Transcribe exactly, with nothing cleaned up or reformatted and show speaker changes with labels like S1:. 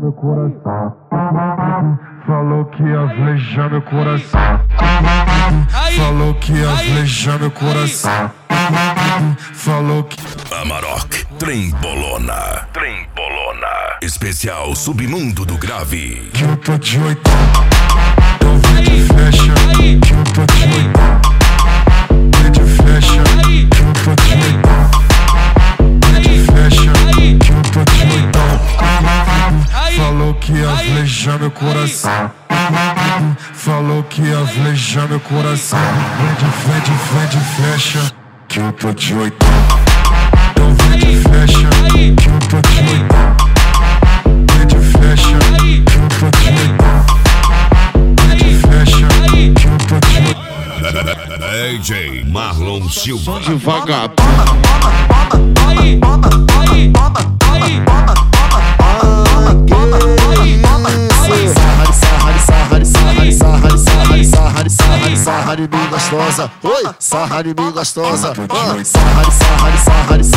S1: meu coração. Falou que ia flejar meu coração. Falou que ia flejar meu coração. Falou que...
S2: Amarok, Trem Bolona. Trem Bolona. Especial Submundo do Grave.
S1: Que eu tô de oitão. Então vem de fecha. Que eu tô de oitão. Vem de fecha. Que eu tô de oitão. Vem de fecha. Que eu tô de oitão. Falou que ia flejar meu coração. Falou que ia flejar meu coração. Vem de, vem de, vem de fecha. Que eu tô de oitão. Então vem de fecha. Que eu tô de oitão. Vem de fecha. Que eu tô de oitão. Vem de fecha. Que eu tô de oitão.
S2: D J Marlon Silva.
S1: De vagabundo.
S3: Sarra de mim gostosa, oi, sarra de mim gostosa, sarra, sarra, sarra, sarra,